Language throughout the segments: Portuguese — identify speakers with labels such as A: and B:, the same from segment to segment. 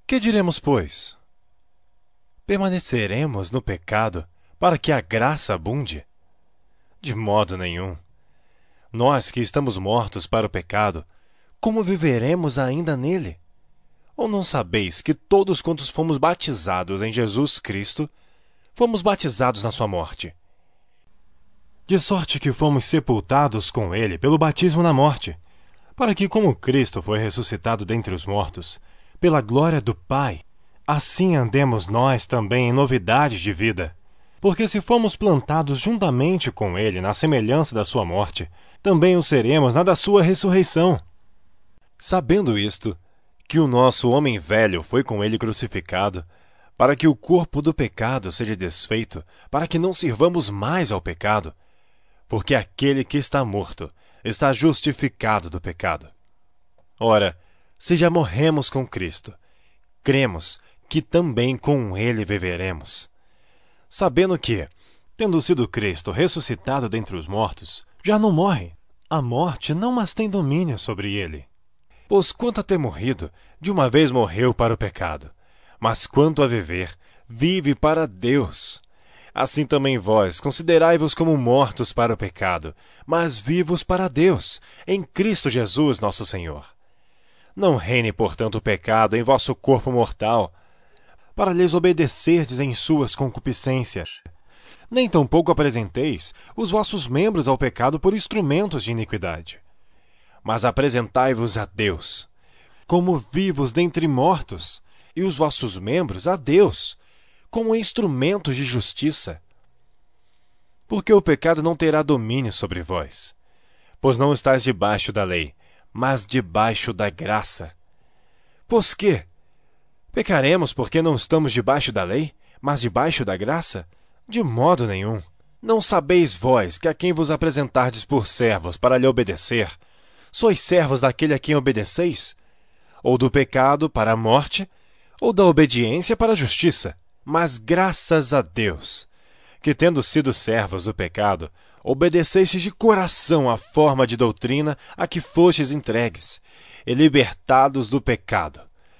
A: Que diremos, pois? Permaneceremos no pecado para que a graça abunde? De modo nenhum. Nós que estamos mortos para o pecado, como viveremos ainda nele? Ou não sabeis que todos quantos fomos batizados em Jesus Cristo, fomos batizados na sua morte? De sorte que fomos sepultados com ele pelo batismo na morte, para que, como Cristo foi ressuscitado dentre os mortos, pela glória do Pai, assim andemos nós também em novidade de vida. Porque se fomos plantados juntamente com ele na semelhança da sua morte, também o seremos na da sua ressurreição. Sabendo isto, que o nosso homem velho foi com ele crucificado, para que o corpo do pecado seja desfeito, para que não sirvamos mais ao pecado, porque aquele que está morto está justificado do pecado. Ora, se já morremos com Cristo, cremos que também com ele viveremos, sabendo que, tendo sido Cristo ressuscitado dentre os mortos, já não morre. A morte não mais tem domínio sobre ele. Pois quanto a ter morrido, de uma vez morreu para o pecado, mas quanto a viver, vive para Deus. Assim também vós considerai-vos como mortos para o pecado, mas vivos para Deus, em Cristo Jesus nosso Senhor. Não reine, portanto, o pecado em vosso corpo mortal, para lhes obedecerdes em suas concupiscências. Nem tampouco apresenteis os vossos membros ao pecado por instrumentos de iniquidade. Mas apresentai-vos a Deus, como vivos dentre mortos, e os vossos membros a Deus, como instrumentos de justiça. Porque o pecado não terá domínio sobre vós, pois não estáis debaixo da lei, mas debaixo da graça. Pois que? Pecaremos porque não estamos debaixo da lei, mas debaixo da graça? De modo nenhum. Não sabeis vós que a quem vos apresentardes por servos para lhe obedecer, sois servos daquele a quem obedeceis? Ou do pecado para a morte, ou da obediência para a justiça? Mas graças a Deus, que tendo sido servos do pecado, obedecestes de coração à forma de doutrina a que fostes entregues, e libertados do pecado,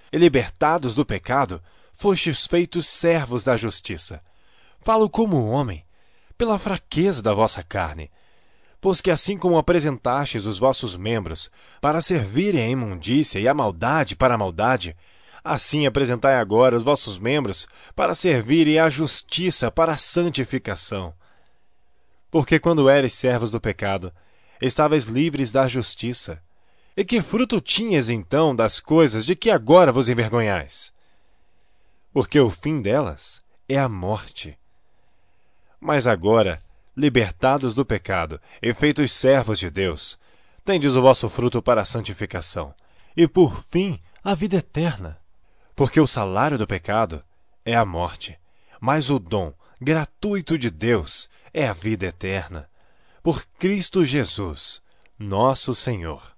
A: fostes feitos servos da justiça. Falo como homem, pela fraqueza da vossa carne, pois que assim como apresentastes os vossos membros para servirem à imundícia e à maldade para a maldade, assim apresentai agora os vossos membros para servirem à justiça para a santificação. Porque quando eres servos do pecado, estavais livres da justiça. E que fruto tinhas então das coisas de que agora vos envergonhais? Porque o fim delas é a morte. Mas agora, libertados do pecado e feitos servos de Deus, tendes o vosso fruto para a santificação, e por fim a vida eterna. Porque o salário do pecado é a morte, mas o dom gratuito de Deus é a vida eterna, por Cristo Jesus, nosso Senhor.